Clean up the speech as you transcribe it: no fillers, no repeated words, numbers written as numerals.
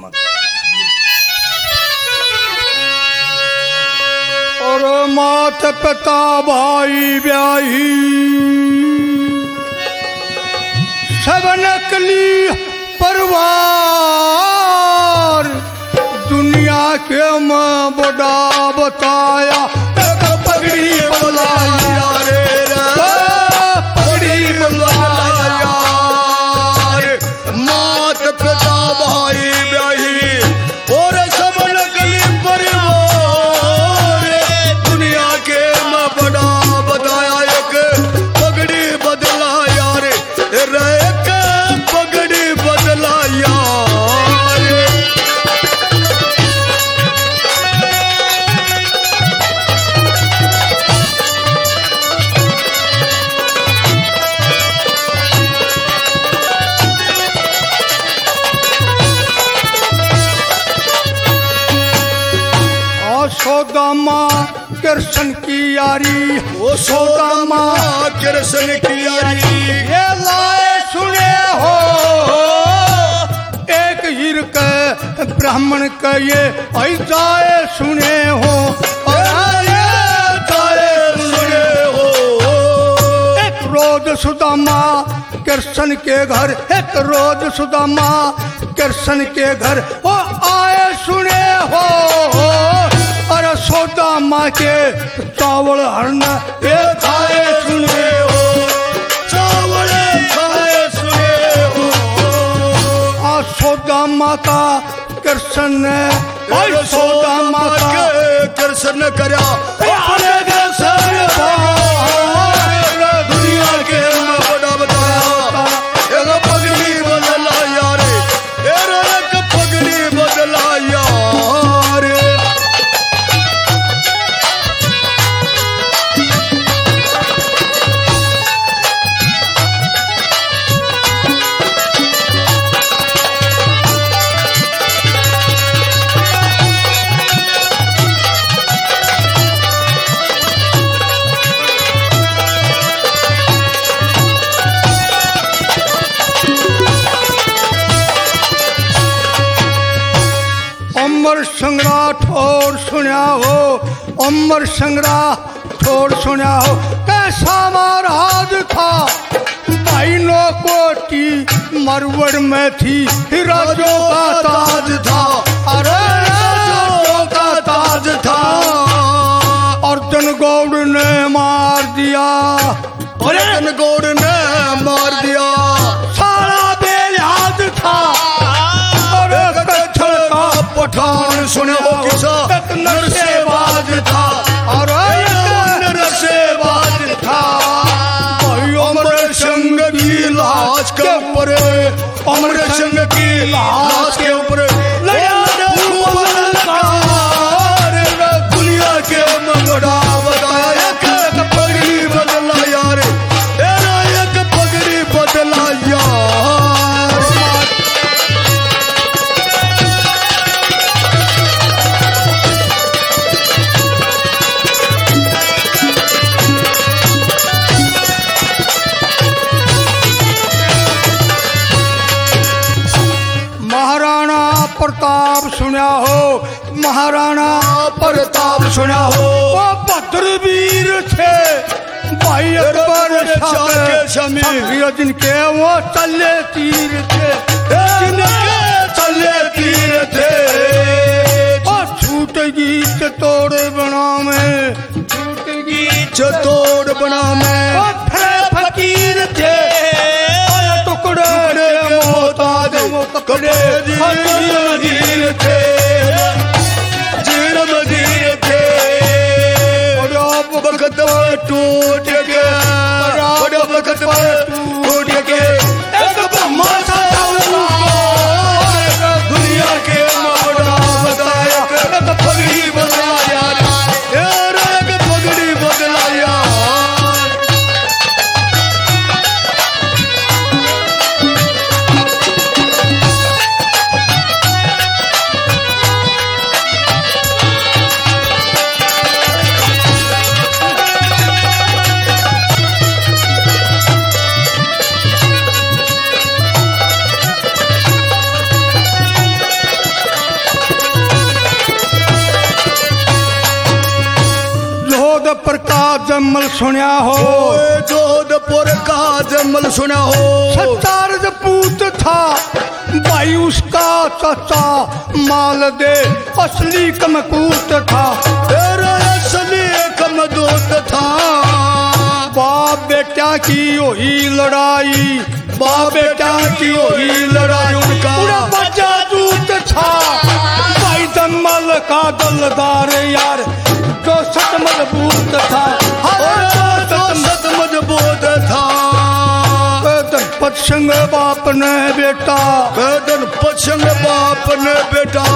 मत। और मात पिता भाई ब्याही सब नकली परिवार, दुनिया के मैं बड़ा बताया एक पगड़ी बुलाया रे पगड़ी बुलाया रे। मात पिता भाई ब्याही और सब नकली परिवार, दुनिया के मैं बड़ा बताया एक पगड़ी बदलाया रे एक पगड़ी बदलाया रे। सोदामा कृष्ण की यारी, ओ सोदामा कृष्ण की यारी, ये लाए सुने हो एक हीर के ब्राह्मण के ये जाए सुने हो सुने हो। एक रोज सुदामा कृष्ण के घर, एक रोज सुदामा कृष्ण के घर वो आए सुने हो। अरे सोदामा के चावल हरन ये खाए सुने हो, चावल खाए सुने हो। आ सोदामा का कृष्ण ने सोदामा के कृष्ण करा दुनिया के बड़ा बताया एक पगड़ी बदलाया रे एक पगड़ी बदलाया रे। अमर संग्राह ठोर सुना हो, अमर संग्राह ठोर सुना हो। कैसा महाराज था भाइयों कोटी मरवड़ में थी राजों का ताज था, अरे राजों का ताज था। अर्जुन गौड़ ने मार दिया, अर्जुन गौड़ ने मार दिया। सारा बेयाद था पठान सुने हो किसा नरसेबाज था, और नरसेबाज था। अमर संग की लाश के ऊपर, अमर संग की लाश के ऊपर दुनिया के मंगड़ा बताया एक पगड़ी बदलाया रे एक पगड़ी बदलाया। प्रताप सुना हो, महाराणा प्रताप सुना हो। वो भद्रवीर थे भाई अकबर जिनके वो चले तीर थे, जिनके चले तीर थे। और छूट गीत तोड़ बना में, छूट गीत तोड़ बना में फकीर थे टुकड़े मोहताज टुकड़े जीर थे, जीर मदीर थे। वक्त टूट गया, वक्त टूट गया एक ब्रह्मा सा दुनिया के बड़ा बताया एक पगड़ी बदलाया एक पगड़ी बदलाया। जमल सुनिया हो, जोधपुर का जमल सुना हो। सत्तार पूत था भाई उसका चाचा, माल दे असली कमकूत था, तेरा असली कमदूत था। बाप बेटा की हुई लड़ाई, बाप बेटा की हुई लड़ाई, उनका पूरा बच्चा दूत था भाई जमल का दलदार यार, जो सत मजबूत था, सत मजबूत था। पत्संग बाप ने बेटा, वेदन पत्संग बाप ने बेटा,